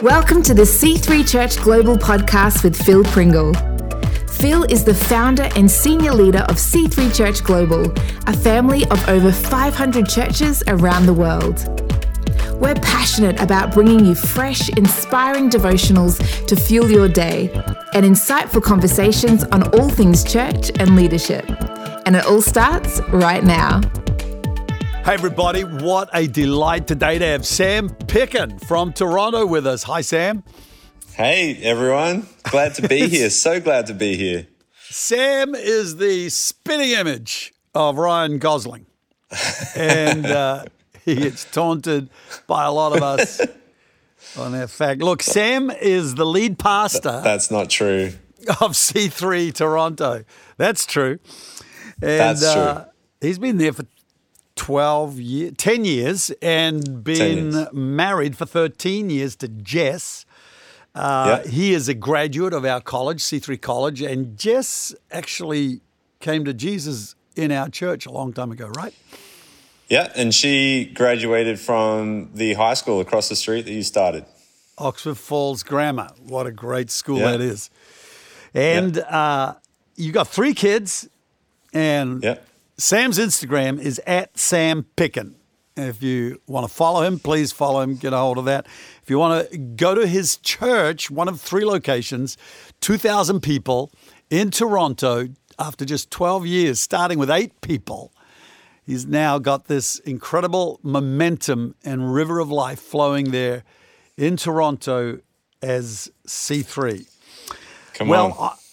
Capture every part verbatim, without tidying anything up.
Welcome to the C three Church Global podcast with Phil Pringle. Phil is the founder and senior leader of C three Church Global, a family of over five hundred churches around the world. We're passionate about bringing you fresh, inspiring devotionals to fuel your day and insightful conversations on all things church and leadership. And it all starts right now. Hey everybody, what a delight today to have Sam Picken from Toronto with us. Hi Sam. Hey everyone, glad to be here. So glad to be here. Sam is the spitting image of Ryan Gosling. And uh, he gets taunted by a lot of us on that fact. Look, Sam is the lead pastor. That's not true. Of C three Toronto. That's true. And, That's true. Uh, he's been there for twelve years, ten years, and been years. married for thirteen years to Jess. Uh, yep. He is a graduate of our college, C three College, and Jess actually came to Jesus in our church a long time ago, right? Yeah, and she graduated from the high school across the street that you started. Oxford Falls Grammar. What a great school yeah. that is. And yeah. uh, you got three kids, and yeah. Sam's Instagram is at Sam Picken. If you want to follow him, please follow him, get a hold of that. If you want to go to his church, one of three locations, two thousand people in Toronto, after just twelve years, starting with eight people, he's now got this incredible momentum and river of life flowing there in Toronto as C three. Come well, on. I,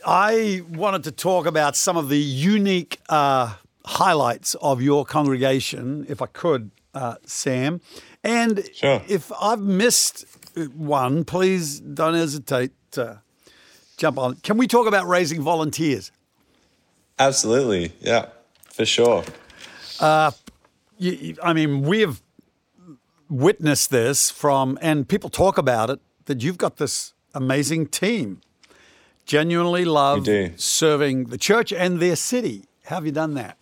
I wanted to talk about some of the unique uh, highlights of your congregation, if I could, uh, Sam. And sure. if I've missed one, please don't hesitate to jump on. Can we talk about raising volunteers? Absolutely. Yeah, for sure. Uh, you, I mean, we have witnessed this from, and people talk about it, that you've got this amazing team. Genuinely love serving the church and their city. How have you done that?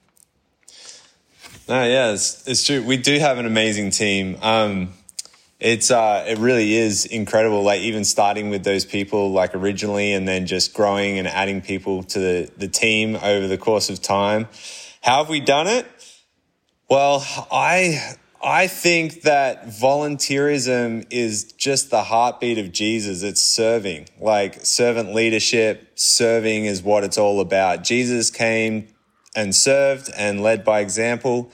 No, yeah, it's, it's true. We do have an amazing team. Um, it's uh, it really is incredible. Like even starting with those people, like originally, and then just growing and adding people to the, the team over the course of time. How have we done it? Well, I I think that volunteerism is just the heartbeat of Jesus. It's serving, like servant leadership. Serving is what it's all about. Jesus came and served and led by example.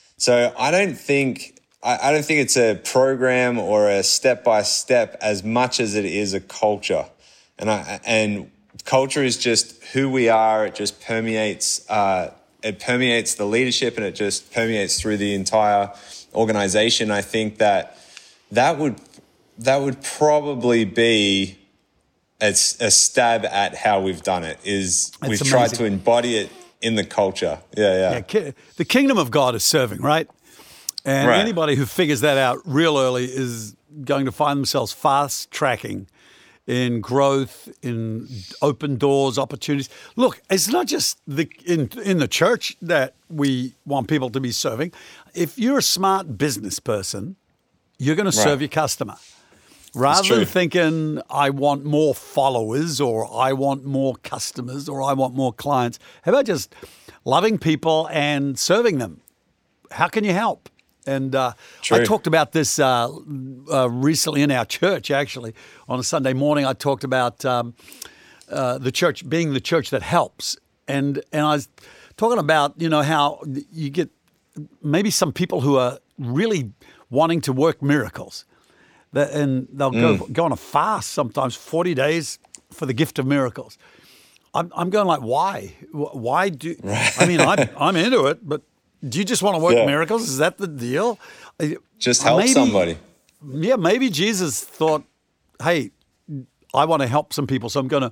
So I don't think I, I don't think it's a program or a step by step as much as it is a culture, and I, and culture is just who we are. It just permeates. Uh, it permeates the leadership, and it just permeates through the entire organization. I think that that would that would probably be a, a stab at how we've done it. Is That's we've amazing. tried to embody it in the culture. Yeah, yeah. yeah ki- the kingdom of God is serving, right? And right. anybody who figures that out real early is going to find themselves fast tracking in growth, in open doors, opportunities. Look, it's not just the in in the church that we want people to be serving. If you're a smart business person, you're going to right. serve your customer. Rather than thinking, I want more followers or I want more customers or I want more clients, how about just loving people and serving them? How can you help? And uh, I talked about this uh, uh, recently in our church, actually. On a Sunday morning, I talked about um, uh, the church being the church that helps. And and I was talking about, you know, how you get maybe some people who are really wanting to work miracles. And they'll go, mm. go on a fast sometimes, forty days for the gift of miracles. I'm, I'm going like, why? Why do, right. I mean, I'm, I'm into it, but do you just want to work yeah. miracles? Is that the deal? Just help maybe, somebody. Yeah, maybe Jesus thought, hey, I want to help some people, so I'm going to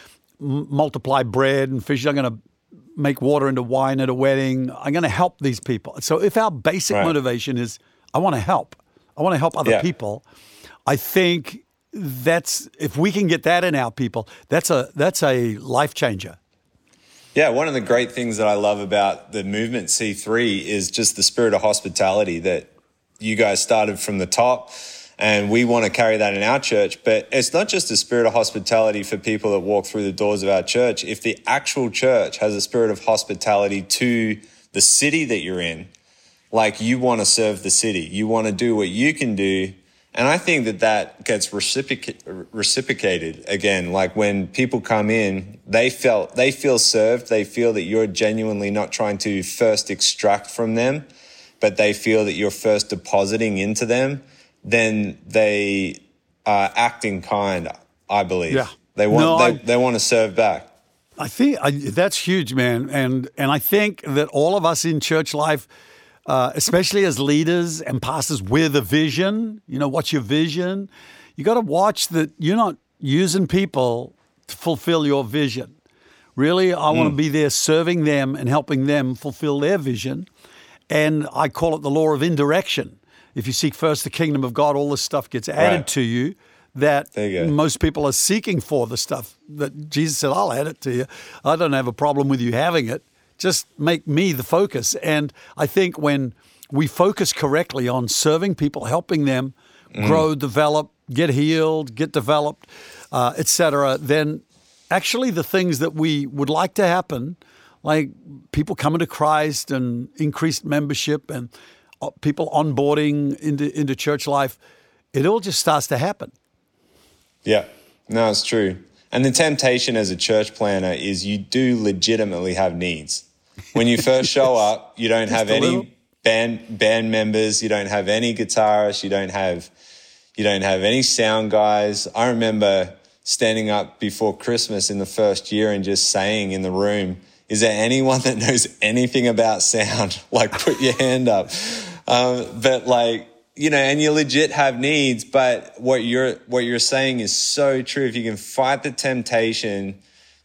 m- multiply bread and fish. I'm going to make water into wine at a wedding. I'm going to help these people. So if our basic right. motivation is, I want to help, I want to help other yeah. people, I think that's, if we can get that in our people, that's a that's a life changer. Yeah, one of the great things that I love about the movement C three is just the spirit of hospitality that you guys started from the top And we want to carry that in our church. But it's not just a spirit of hospitality for people that walk through the doors of our church. If the actual church has a spirit of hospitality to the city that you're in, like you want to serve the city, you want to do what you can do. And I think that that gets reciproc- reciprocated again. Like when people come in, they felt, they feel served. They feel that you're genuinely not trying to first extract from them, but they feel that you're first depositing into them. Then they are acting kind, I believe. Yeah. They want no, they, I, they want to serve back. I think I, that's huge, man. And and I think that all of us in church life, uh, especially as leaders and pastors, we're the vision. You know, what's your vision? You got to watch that you're not using people to fulfill your vision. Really, I mm. want to be there serving them and helping them fulfill their vision. And I call it the law of indirection. If you seek first the kingdom of God, all this stuff gets added right. to you that you most people are seeking for, the stuff that Jesus said, I'll add it to you. I don't have a problem with you having it. Just make me the focus. And I think when we focus correctly on serving people, helping them mm. grow, develop, get healed, get developed, uh, et cetera, then actually the things that we would like to happen, like people coming to Christ and increased membership and people onboarding into, into church life, it all just starts to happen. Yeah, no, it's true. And the temptation as a church planner is you do legitimately have needs. When you first show up, you don't have any band band members, you don't have any guitarists, you don't have you don't have any sound guys. I remember standing up before Christmas in the first year and just saying in the room, is there anyone that knows anything about sound? Like, put your hand up. Um, but like, you know, and you legit have needs, but what you're, what you're saying is so true. If you can fight the temptation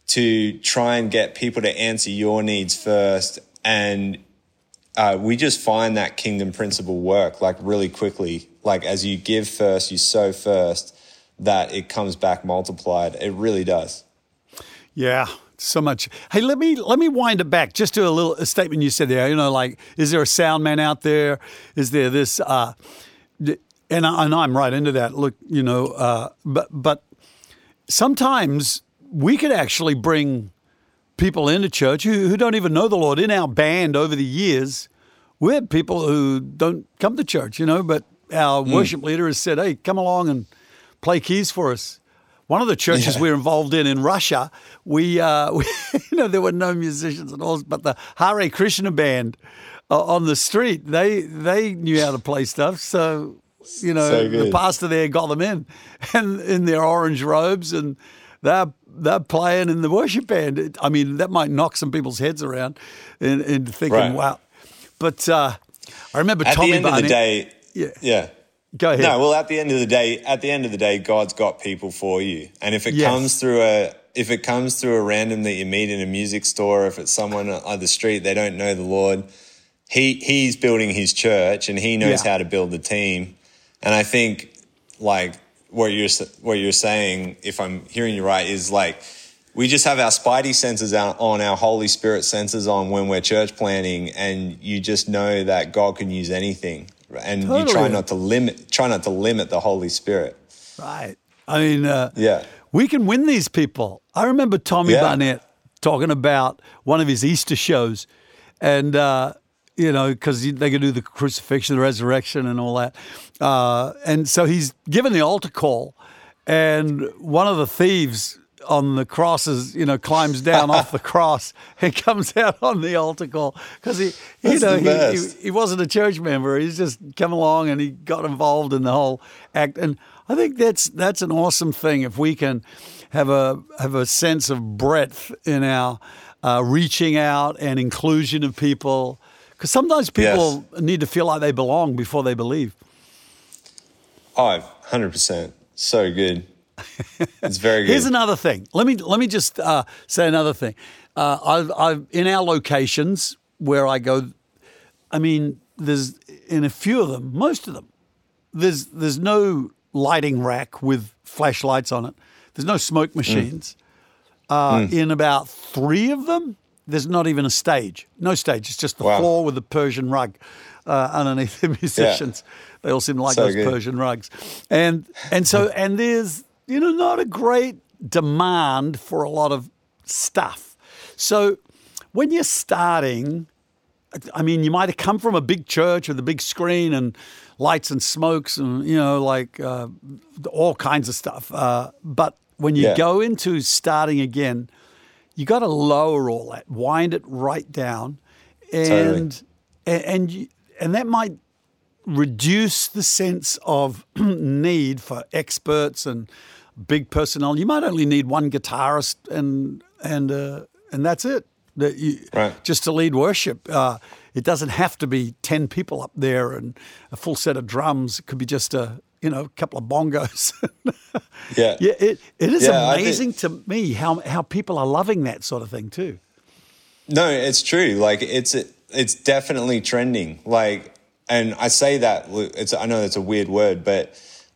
to try and get people to answer your needs first, and uh, we just find that kingdom principle work like really quickly. Like as you give first, you sow first, that it comes back multiplied. It really does. Yeah. So much. Hey, let me let me wind it back just to a little a statement you said there. You know, like, is there a sound man out there? Is there this? Uh, and, I, and I'm right into that. Look, you know, uh, but but sometimes we could actually bring people into church who, who don't even know the Lord. In our band over the years, we had people who don't come to church. You know, but our mm. worship leader has said, "Hey, come along and play keys for us." One of the churches yeah. we were involved in in Russia, we, uh, we, you know, there were no musicians at all, but the Hare Krishna band uh, on the street, they they knew how to play stuff. So, you know, so the pastor there got them in, and in their orange robes, and they're they're playing in the worship band. It, I mean, that might knock some people's heads around, in, in thinking, right. wow. But uh, I remember at Tommy the end Barnett, of the day, yeah. yeah. Go ahead. No, well, at the end of the day, at the end of the day, God's got people for you. And if it yes. comes through a, if it comes through a random that you meet in a music store, if it's someone on the street, they don't know the Lord, he, he's building his church and he knows yeah. how to build the team. And I think like what you're, what you're saying, if I'm hearing you right, is like, we just have our spidey senses on, our Holy Spirit senses on when we're church planning, and you just know that God can use anything. And totally. you try not to limit, try not to limit the Holy Spirit. Right. I mean, uh, yeah, we can win these people. I remember Tommy yeah. Barnett talking about one of his Easter shows, and uh, you know, because they could do the crucifixion, the resurrection, and all that. Uh, and so he's given the altar call, and one of the thieves on the crosses, you know, climbs down off the cross and comes out on the altar call because he, you know, he, he, he wasn't a church member. He's just come along and he got involved in the whole act. And I think that's that's an awesome thing if we can have a have a sense of breadth in our uh, reaching out and inclusion of people, because sometimes people yes. need to feel like they belong before they believe. Oh, one hundred percent. So good. It's very good. Here's another thing. Let me let me just uh, say another thing. Uh, I've, I've in our locations where I go, I mean, there's in a few of them, most of them, there's there's no lighting rack with flashlights on it. There's no smoke machines. Mm. Uh, mm. In about three of them, there's not even a stage. No stage. It's just the wow. floor with the Persian rug. uh, underneath the musicians. Yeah. They all seem like so those good. Persian rugs. And and so and there's, you know, not a great demand for a lot of stuff. So when you're starting, I mean, you might have come from a big church with a big screen and lights and smokes and, you know, like uh, all kinds of stuff. Uh, but when you yeah. go into starting again, you got to lower all that, wind it right down. And, totally. and, and, you, and that might reduce the sense of need for experts and big personnel. You might only need one guitarist and and uh, and that's it. That you, right. Just to lead worship. Uh, it doesn't have to be ten people up there and a full set of drums. It could be just a you know a couple of bongos. yeah, yeah. It it is yeah, amazing think, to me how how people are loving that sort of thing too. No, it's true. Like it's it's definitely trending. Like, and I say that it's I know that's a weird word, but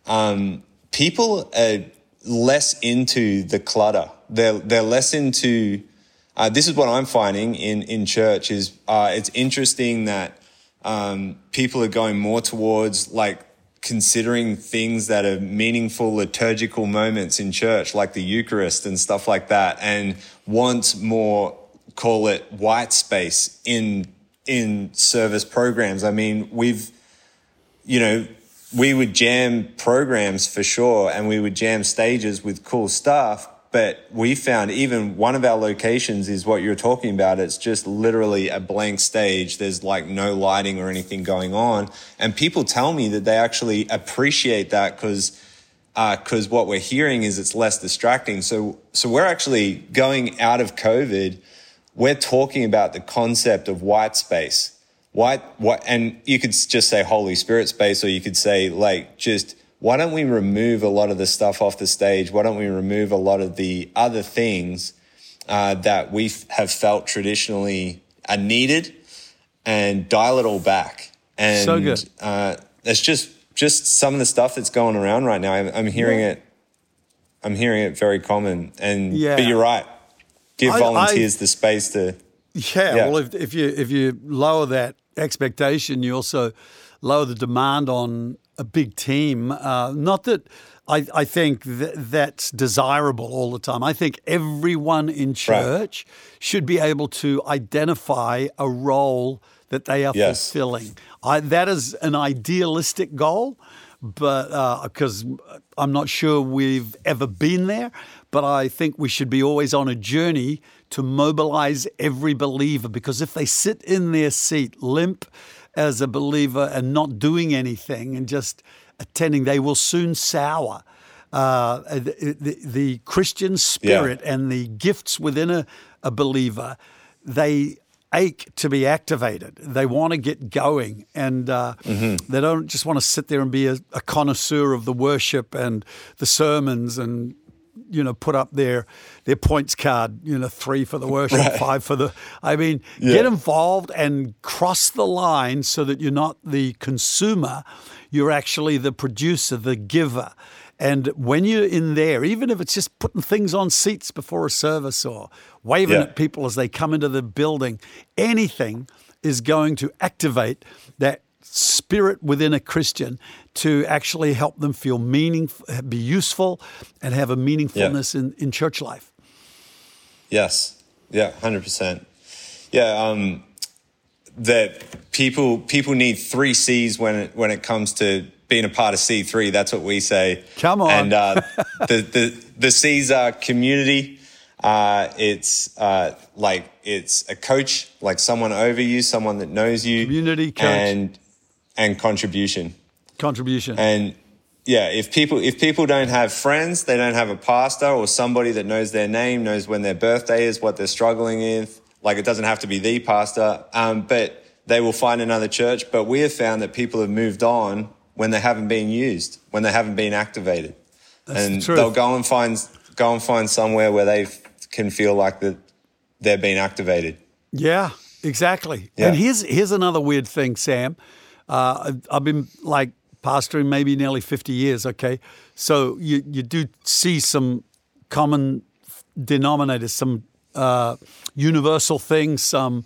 um, people are less into the clutter. They're they're less into. Uh, this is what I'm finding in in church is uh, it's interesting that um, people are going more towards like considering things that are meaningful liturgical moments in church, like the Eucharist and stuff like that, and want more, call it white space in in service programs. I mean, we've, you know, we would jam programs for sure, and we would jam stages with cool stuff. But we found even one of our locations is what you're talking about. It's just literally a blank stage. There's like no lighting or anything going on. And people tell me that they actually appreciate that because uh, because what we're hearing is it's less distracting. So so we're actually going out of COVID. We're talking about the concept of white space. White, what, and you could just say Holy Spirit space, or you could say like just, why don't we remove a lot of the stuff off the stage? Why don't we remove a lot of the other things uh, that we have felt traditionally are needed and dial it all back? And so good. Uh, it's just just some of the stuff that's going around right now. I'm, I'm hearing yeah. it. I'm hearing it very common. And yeah. but you're right. Give I, volunteers I, the space to. Yeah. yeah. Well, if, if you if you lower that expectation, you also lower the demand on a big team. Uh, not that I, I think th- that's desirable all the time. I think everyone in church right. should be able to identify a role that they are yes. fulfilling. I, that is an idealistic goal, but because uh, I'm not sure we've ever been there, but I think we should be always on a journey to mobilize every believer, because if they sit in their seat limp as a believer and not doing anything and just attending, they will soon sour. Uh, the, the, the Christian spirit yeah. and the gifts within a, a believer, they ache to be activated. They want to get going, and uh, mm-hmm. they don't just want to sit there and be a, a connoisseur of the worship and the sermons and, you know, put up their their points card, you know, three for the worship, right. five for the, I mean, yeah. get involved and cross the line so that you're not the consumer, you're actually the producer, the giver. And when you're in there, even if it's just putting things on seats before a service or waving yeah. at people as they come into the building, anything is going to activate that spirit within a Christian to actually help them feel meaningful, be useful, and have a meaningfulness yeah. in, in church life. Yes. Yeah, one hundred percent. Yeah, um, that people people need three C's when it, when it comes to being a part of C three. That's what we say. Come on. And uh, the, the, the C's are community. Uh, it's uh, like it's a coach, like someone over you, someone that knows you. Community, coach. And, and contribution. Contribution. And yeah, if people if people don't have friends, they don't have a pastor or somebody that knows their name, knows when their birthday is, what they're struggling with. Like, it doesn't have to be the pastor, um, but they will find another church. But we have found that people have moved on when they haven't been used, when they haven't been activated. That's and the truth. They'll go and find go and find somewhere where they can feel like that they're being activated. Yeah, exactly. Yeah. And here's here's another weird thing, Sam. Uh, I've been like pastoring maybe nearly fifty years, okay? So you, you do see some common denominators, some uh, universal things, some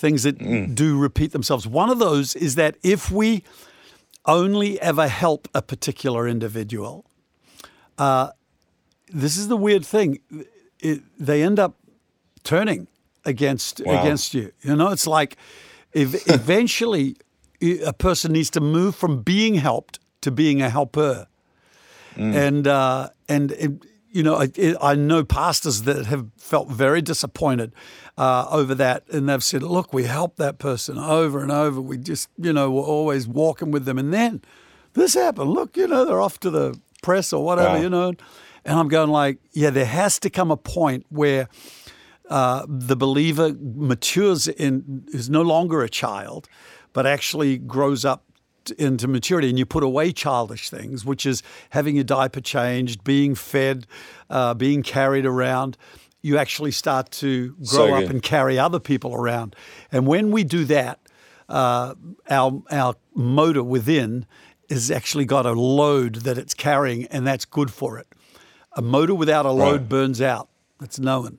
things that mm. do repeat themselves. One of those is that if we only ever help a particular individual, uh, this is the weird thing. It, they end up turning against wow. against you. You know, it's like if eventually a person needs to move from being helped to being a helper. Mm. And, uh, and it, you know, I, I know pastors that have felt very disappointed uh, over that, and they've said, look, we helped that person over and over. We just, you know, we're always walking with them. And then this happened. Look, you know, they're off to the press or whatever, wow. you know. And I'm going like, yeah, there has to come a point where uh, the believer matures in, is no longer a child, but actually grows up into maturity, and you put away childish things, which is having your diaper changed, being fed, uh, being carried around. You actually start to grow so up and carry other people around. And when we do that, uh, our our motor within has actually got a load that it's carrying, and that's good for it. A motor without a load right. burns out. That's known.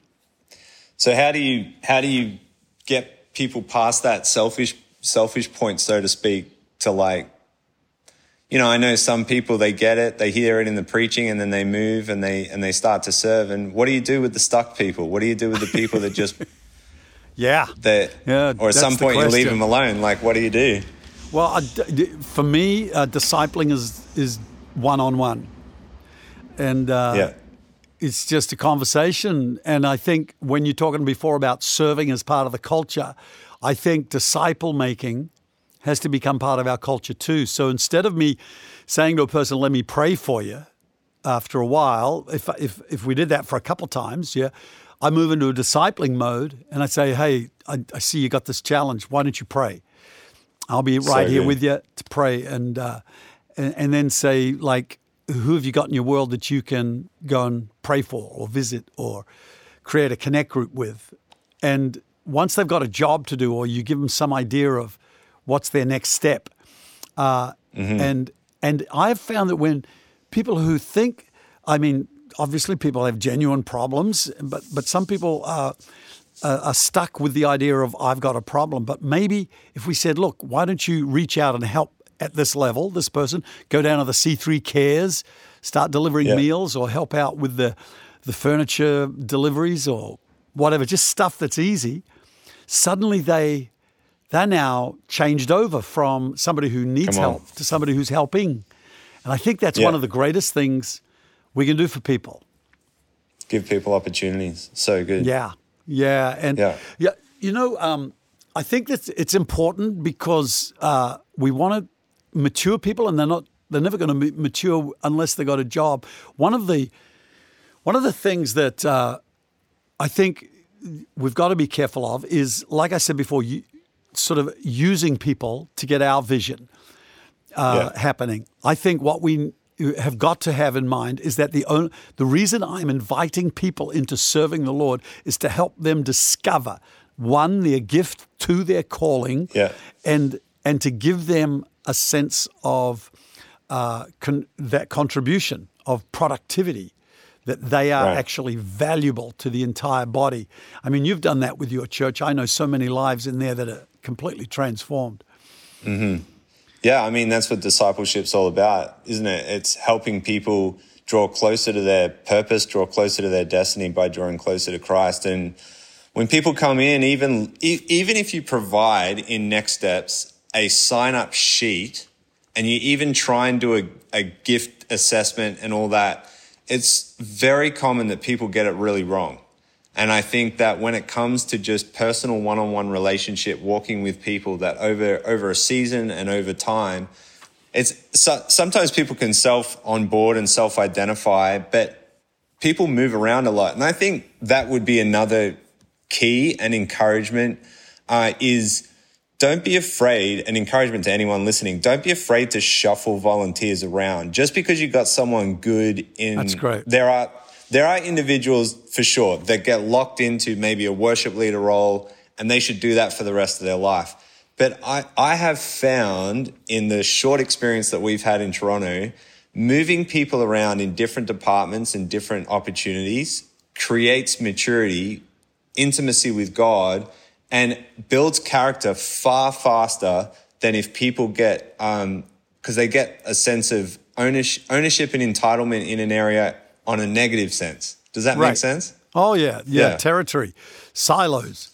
So how do you how do you get people past that selfish selfish point, so to speak, to like, you know, I know some people, they get it, they hear it in the preaching, and then they move and they and they start to serve. And what do you do with the stuck people? What do you do with the people that just, yeah, that, yeah, or at some point you leave them alone? Like, what do you do? Well, I, for me, uh, discipling is is one on one, and uh, yeah. it's just a conversation. And I think when you're talking before about serving as part of the culture, I think disciple making has to become part of our culture too. So instead of me saying to a person, let me pray for you, after a while, if if if we did that for a couple times, yeah, I move into a discipling mode and I say, hey, I, I see you got this challenge. Why don't you pray? I'll be right so here good. with you to pray. And, uh, and and then say, like, who have you got in your world that you can go and pray for or visit or create a connect group with? And once they've got a job to do, or you give them some idea of what's their next step. Uh, mm-hmm. And and I've found that when people who think, I mean, obviously people have genuine problems, but but some people are, uh, are stuck with the idea of I've got a problem. But maybe if we said, look, why don't you reach out and help at this level, this person, go down to the C three Cares, start delivering yeah. meals, or help out with the, the furniture deliveries or whatever, just stuff that's easy. Suddenly they... they're now changed over from somebody who needs help to somebody who's helping. And I think that's yeah. one of the greatest things we can do for people. Give people opportunities. So good. Yeah. Yeah. And yeah, yeah you know, um, I think that it's important because uh, we want to mature people, and they're not, they're never going to mature unless they got a job. One of the, one of the things that uh, I think we've got to be careful of is, like I said before, you, sort of using people to get our vision uh, yeah. happening. I think what we have got to have in mind is that the only, the reason I'm inviting people into serving the Lord is to help them discover, one, their gift, two, their calling, yeah. and and to give them a sense of uh, con- that contribution of productivity, that they are right. actually valuable to the entire body. I mean, you've done that with your church. I know so many lives in there that are completely transformed. Mm-hmm. Yeah, I mean, that's what discipleship's all about, isn't it? It's helping people draw closer to their purpose, draw closer to their destiny by drawing closer to Christ. And when people come in, even even if you provide in Next Steps a sign-up sheet, and you even try and do a, a gift assessment and all that, it's very common that people get it really wrong. And I think that when it comes to just personal one-on-one relationship, walking with people, that over over a season and over time, it's so, sometimes people can self-onboard and self-identify, but people move around a lot. And I think that would be another key and encouragement uh, is don't be afraid, and encouragement to anyone listening, don't be afraid to shuffle volunteers around. Just because you got someone good in... That's great. There are... There are individuals, for sure, that get locked into maybe a worship leader role, and they should do that for the rest of their life. But I, I have found in the short experience that we've had in Toronto, moving people around in different departments and different opportunities creates maturity, intimacy with God, and builds character far faster than if people get, um, because they get a sense of ownership, ownership and entitlement in an area on a negative sense. Does that right. make sense? Oh, yeah. Yeah, yeah. territory, silos.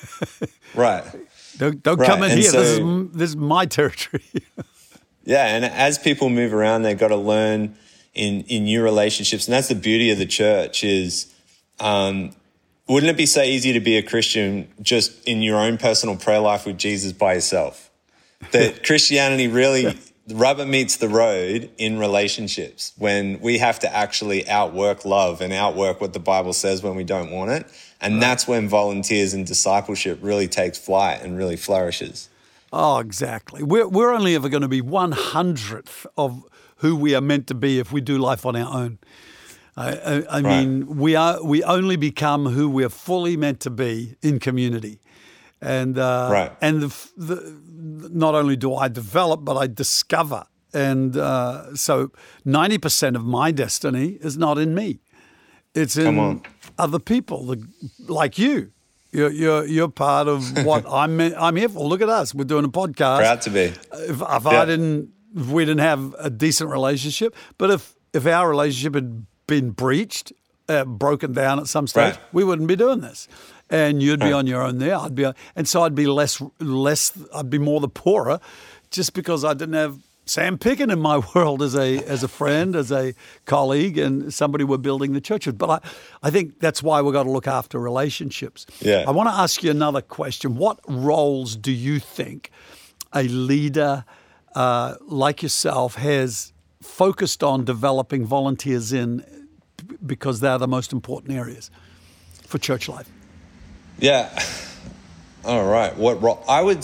Right. Don't, don't right. come in and here. So, this, is, this is my territory. yeah, and as people move around, they've got to learn in, in new relationships. And that's the beauty of the church is, um, wouldn't it be so easy to be a Christian just in your own personal prayer life with Jesus by yourself? That Christianity really, the rubber meets the road in relationships when we have to actually outwork love and outwork what the Bible says when we don't want it. And right. that's when volunteers and discipleship really takes flight and really flourishes. Oh, exactly. We're, we're only ever going to be one hundredth of who we are meant to be if we do life on our own. I, I, I mean, right. we are we only become who we're fully meant to be in community. And uh, right. and the, the, not only do I develop, but I discover. And uh, so ninety percent of my destiny is not in me. It's in other people, the, like you. You're, you're, you're part of what I'm I'm here for. Look at us. We're doing a podcast. Proud to be. If, if yeah. I didn't, if we didn't have a decent relationship, but if, if our relationship had been breached, uh, broken down at some stage, right. we wouldn't be doing this. And you'd be right. on your own there. I'd be, and so I'd be less, less. I'd be more the poorer, just because I didn't have Sam Picken in my world as a as a friend, as a colleague, and somebody we're building the church with. But I, I think that's why we've got to look after relationships. Yeah. I want to ask you another question. What roles do you think a leader uh, like yourself has focused on developing volunteers in, because they're the most important areas for church life? Yeah. All right. What role? I would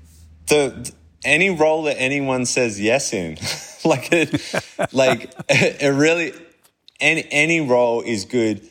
the any role that anyone says yes in, like it, like it really any any role is good.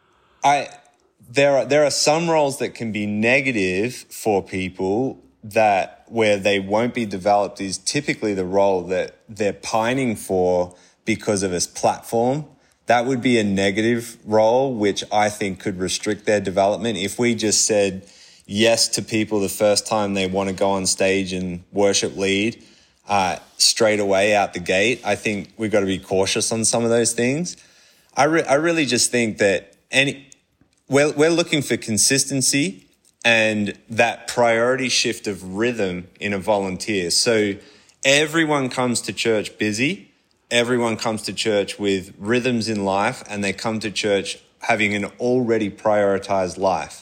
I there are there are some roles that can be negative for people that where they won't be developed is typically the role that they're pining for because of its platform. That would be a negative role, which I think could restrict their development. If we just said yes to people the first time they want to go on stage and worship lead uh, straight away out the gate, I think we've got to be cautious on some of those things. I, re- I really just think that any we're, we're looking for consistency and that priority shift of rhythm in a volunteer. So everyone comes to church busy. Everyone comes to church with rhythms in life, and they come to church having an already prioritized life.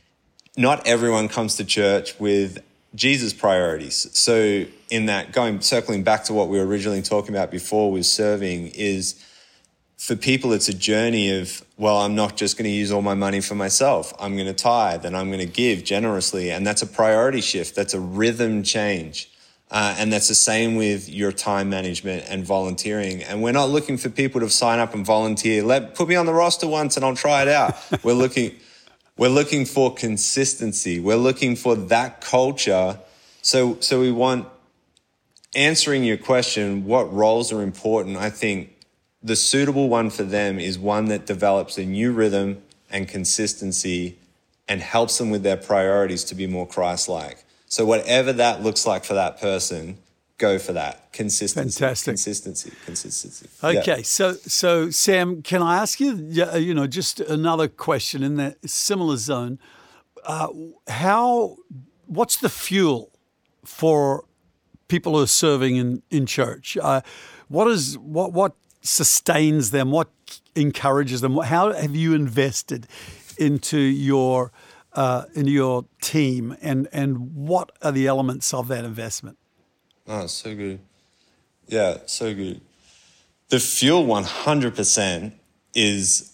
Not everyone comes to church with Jesus priorities. So in that, going circling back to what we were originally talking about before with serving, is for people it's a journey of, well, I'm not just going to use all my money for myself. I'm going to tithe and I'm going to give generously. And that's a priority shift. That's a rhythm change. Uh, and that's the same with your time management and volunteering. And we're not looking for people to sign up and volunteer. Let put me on the roster once and I'll try it out. We're looking, we're looking for consistency. We're looking for that culture. So, so we want, answering your question, what roles are important? I think the suitable one for them is one that develops a new rhythm and consistency and helps them with their priorities to be more Christ-like. So whatever that looks like for that person, go for that. Consistency. Fantastic. Consistency. Consistency. Okay. Yeah. So, so Sam, can I ask you, you know, just another question in that similar zone? Uh, how, what's the fuel for people who are serving in, in church? Uh, what is, what, what sustains them? What encourages them? How have you invested into your Uh, in your team, and, and what are the elements of that investment? Oh, so good. Yeah, so good. The fuel one hundred percent is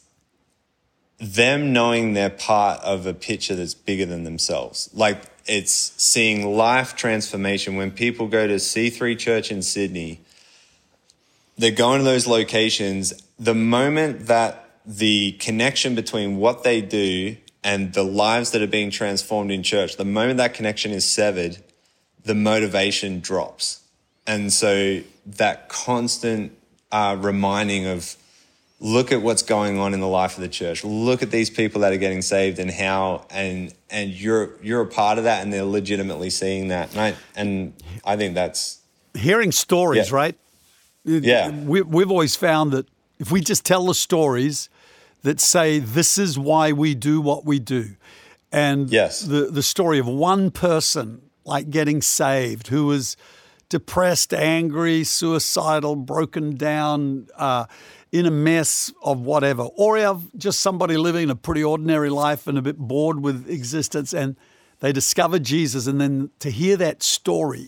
them knowing they're part of a picture that's bigger than themselves. Like, it's seeing life transformation. When people go to C three Church in Sydney, they're going to those locations. The moment that the connection between what they do and the lives that are being transformed in church, the moment that connection is severed, the motivation drops. And so that constant uh, reminding of look at what's going on in the life of the church. Look at these people that are getting saved and how, and and you're you're a part of that, and they're legitimately seeing that. And I, and I think that's hearing stories, yeah. right? Yeah, we, we've always found that if we just tell the stories that say this is why we do what we do, and yes. the the story of one person like getting saved who was depressed, angry, suicidal, broken down, uh, in a mess of whatever, or have just somebody living a pretty ordinary life and a bit bored with existence, and they discover Jesus, and then to hear that story,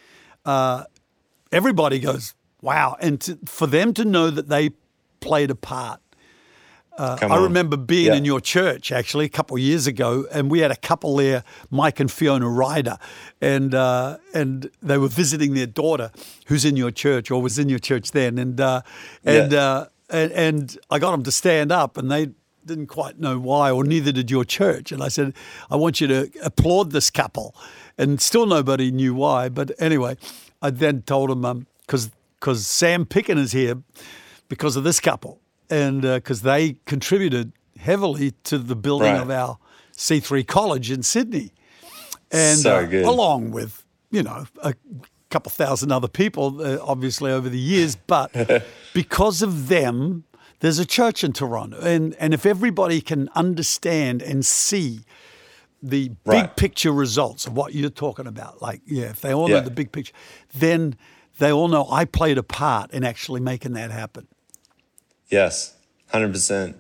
uh, everybody goes, wow. And to, for them to know that they played a part. Uh, I remember being yeah. in your church, actually, a couple of years ago, and we had a couple there, Mike and Fiona Ryder, and uh, and they were visiting their daughter, who's in your church, or was in your church then, and uh, and, yeah. uh, and and I got them to stand up, and they didn't quite know why, or neither did your church, and I said, I want you to applaud this couple, and still nobody knew why, but anyway, I then told them, because um, because Sam Picken is here because of this couple. And because uh, they contributed heavily to the building right. of our C three college in Sydney. And so good. Uh, along with, you know, a couple thousand other people, uh, obviously, over the years. But because of them, there's a church in Toronto. And, and if everybody can understand and see the big right. picture results of what you're talking about, like, yeah, if they all yeah. know the big picture, then they all know I played a part in actually making that happen. Yes, one hundred percent.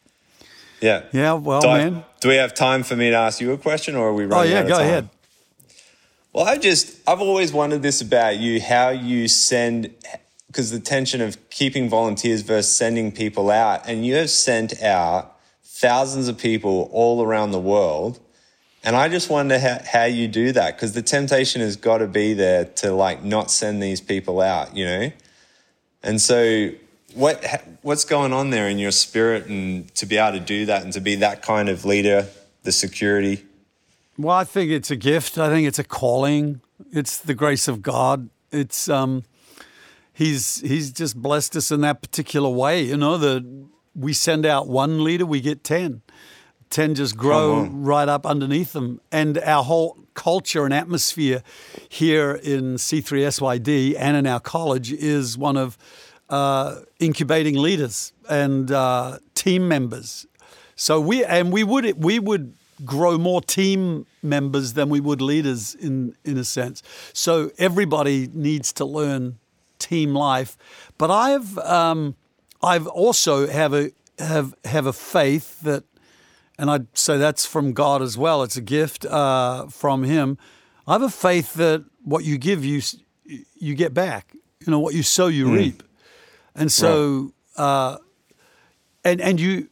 Yeah. Yeah, well, do man. I, do we have time for me to ask you a question, or are we running Oh, yeah, out of go time? ahead. Well, I just, I've always wondered this about you, how you send, because the tension of keeping volunteers versus sending people out, and you have sent out thousands of people all around the world. And I just wonder how, how you do that, because the temptation has got to be there to like not send these people out, you know? And so what what's going on there in your spirit, and to be able to do that and to be that kind of leader, the security? Well, I think it's a gift. I think it's a calling. It's the grace of God. It's um, he's he's just blessed us in that particular way. You know, that we send out one leader, we get ten. ten just grow right up underneath them. And our whole culture and atmosphere here in C three S Y D and in our college is one of uh, incubating leaders and uh, team members. So we and we would we would grow more team members than we would leaders in in a sense. So everybody needs to learn team life. But I've um, I've also have a have have a faith that. And I'd say that's from God as well. It's a gift uh, from Him. I have a faith that what you give, you you get back. You know, what you sow, you mm. reap. And so, right. uh, and and you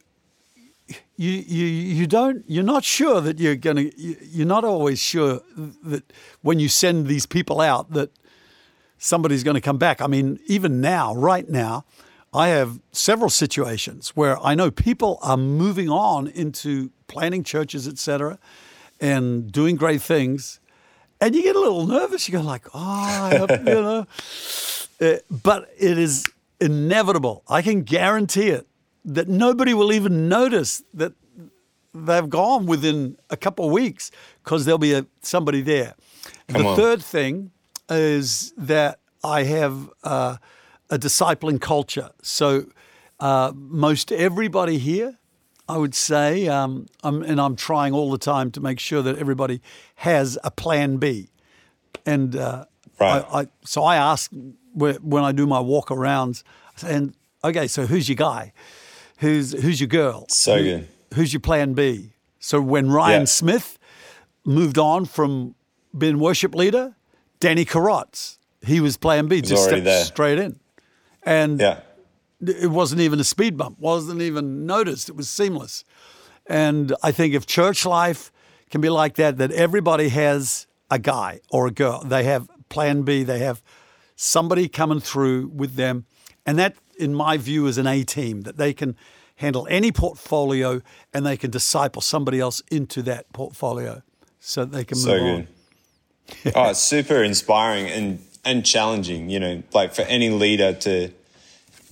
you you you don't. You're not sure that you're going to. You're not always sure that when you send these people out that somebody's going to come back. I mean, even now, right now, I have several situations where I know people are moving on into planting churches, et cetera, and doing great things. And you get a little nervous. You go like, oh, I hope, you know. Uh, but it is inevitable. I can guarantee it that nobody will even notice that they've gone within a couple of weeks because there'll be a, somebody there. Come the on. third thing is that I have uh, a discipling culture. So uh, most everybody here, I would say, um, I'm, and I'm trying all the time to make sure that everybody has a plan B. And uh, right. I, I, so I ask when I do my walk arounds, and okay, so who's your guy? Who's who's your girl? So Who, good. Who's your plan B? So when Ryan yeah. Smith moved on from being worship leader, Danny Carrotz, he was plan B, just stepped there. straight in. And yeah. it wasn't even a speed bump, wasn't even noticed. It was seamless. And I think if church life can be like that, that everybody has a guy or a girl. They have plan B. They have somebody coming through with them. And that, in my view, is an A-team, that they can handle any portfolio and they can disciple somebody else into that portfolio so that they can so move good. on. Oh, it's super inspiring and, and challenging, you know, like for any leader to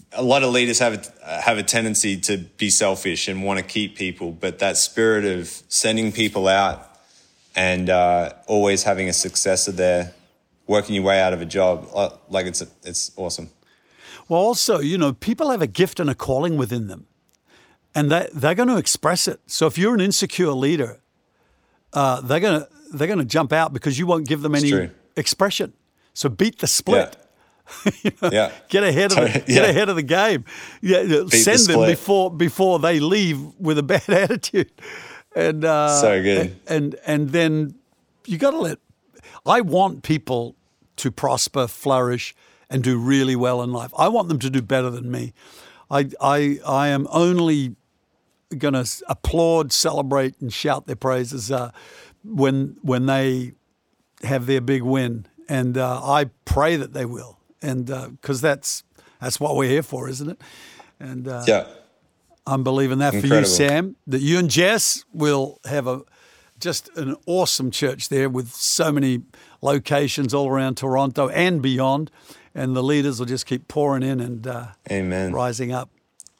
a lot of leaders have a, have a tendency to be selfish and want to keep people, but that spirit of sending people out and uh, always having a successor there, working your way out of a job, like it's it's awesome. Well, also, you know, people have a gift and a calling within them, and they they're going to express it. So if you're an insecure leader, uh, they're gonna they're gonna jump out because you won't give them any expression. So beat the split. Yeah. you know, yeah. Get ahead of the, yeah. get ahead of the game. Yeah, send the them before before they leave with a bad attitude. And uh, so good. And and then you got to let. I want people to prosper, flourish, and do really well in life. I want them to do better than me. I I I am only going to applaud, celebrate, and shout their praises uh, when when they have their big win, and uh, I pray that they will, and because uh, that's that's what we're here for, isn't it? And uh, yeah. I'm believing that Incredible. for you, Sam, that you and Jess will have a just an awesome church there with so many locations all around Toronto and beyond, and the leaders will just keep pouring in and uh, Amen. rising up.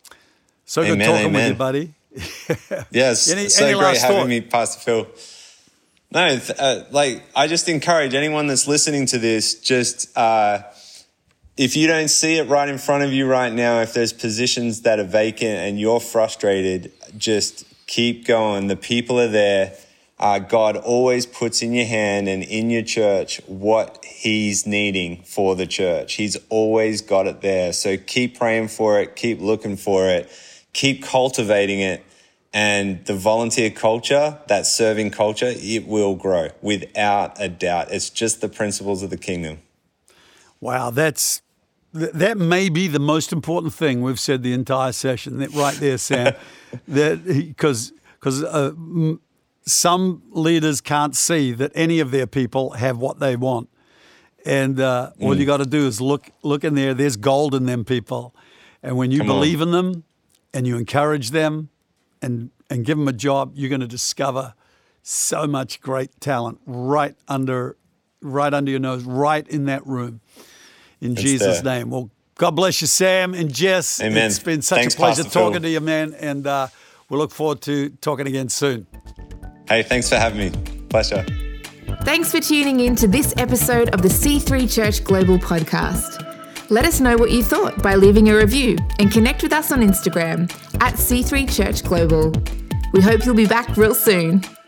So Amen, good talking amen. with you, buddy. Yes, any, so any great having thought? me, Pastor Phil. No, th- uh, like I just encourage anyone that's listening to this, just uh, if you don't see it right in front of you right now, if there's positions that are vacant and you're frustrated, just keep going. The people are there. Uh, God always puts in your hand and in your church what he's needing for the church. He's always got it there. So keep praying for it. Keep looking for it. Keep cultivating it. And the volunteer culture, that serving culture, it will grow without a doubt. It's just the principles of the kingdom. Wow, that's that may be the most important thing we've said the entire session. That right there, Sam. that because because uh, some leaders can't see that any of their people have what they want, and uh, mm. all you got to do is look look in there. There's gold in them people, and when you Come believe on. in them, and you encourage them. And, and give them a job, you're going to discover so much great talent right under right under your nose, right in that room. In it's Jesus' there. name. Well, God bless you, Sam and Jess. Amen. It's been such thanks, a pleasure Pastor talking Phil. to you, man. And uh, we look forward to talking again soon. Hey, thanks for having me. Pleasure. Thanks for tuning in to this episode of the C three Church Global Podcast. Let us know what you thought by leaving a review and connect with us on Instagram at C three Church Global. We hope you'll be back real soon.